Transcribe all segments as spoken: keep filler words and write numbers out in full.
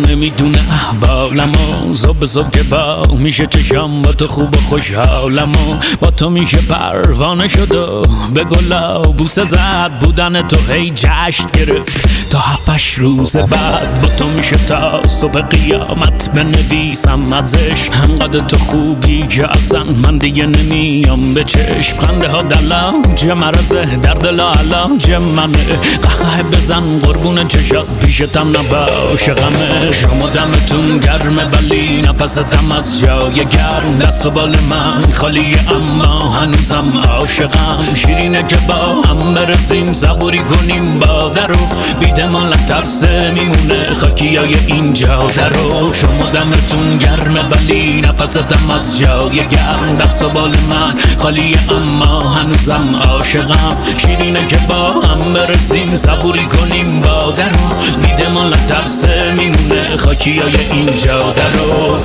نمیدونه احوالمو، صبح صبح که با میشه چشام با تو خوب و خوشحالمو، با تو میشه پروانه شد و به گلا بوسه زد، بودن تو هی جشن گرفت تا هفتش روز بعد، با تو میشه تا صبح قیامت بنویسم ازش، همقدر تو خوبی که اصلا من دیگه نمیام به چشم، خنده ها دلاج مرزه در دل علاج منه، قهقه بزن قربون چشات پیشتم نباشه غمه، شما دمتون گرمه ولی نفستم از جای گرم، دست و بال من خالیه اما هنوزم عاشقم، شیرینه که با هم برسیم صبوری کنیم با درو، بیده ما لطرسه میمونه خاکیای اینجا درو، شما دمتون گرمه ولی نفستم از جای گرم، دست و بال من خالیه اما هنوزم عاشقم، شیرینه که با هم برسیم صبوری کنیم با درو، بیده ما لطرسه میمونه خاکیای اینجا درو.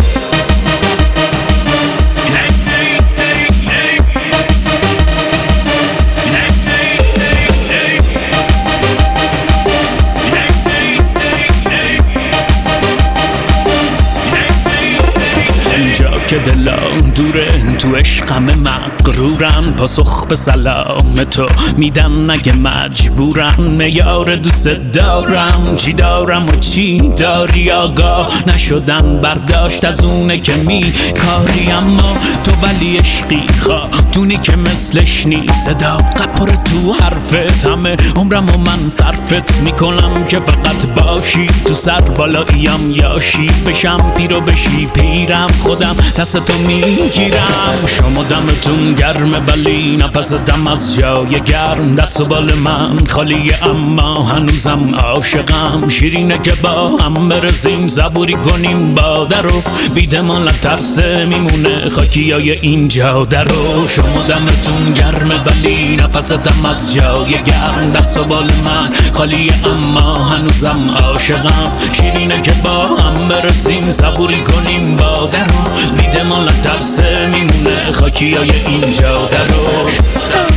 که دلم دوره تو عشقم مغرورم، پاسخ به سلام تو میدم نگه مجبورم، میار دوست دارم چی دارم و چی داری، آگاه نشدن برداشت از اونه که می کاری، اما تو ولی عشقی خاتونی که مثلش نیست، صداقت پر تو حرفت، همه عمرم و من صرفت میکنم که فقط باشی تو سر بالاییم، یاشی بشم پیرو بشی پیرم، خودم دست تو میگیرم، شما دمتون گرمه ولی نفستم از جای گرم، دست و بال من خالیه اما هنوزم عاشقم، شیرینه که با هم برسیم صبوری کنیم با درو، بیده ما لطرسه میمونه خاکیای اینجا درو، شما دمتون گرمه ولی نفستم از جای گرم، دست و بال من خالیه اما هنوزم عاشقم، شیرینه که با هم برسیم صبوری کنیم با درو، بیده ما لطرسه میمونه خاکیای اینجا درو.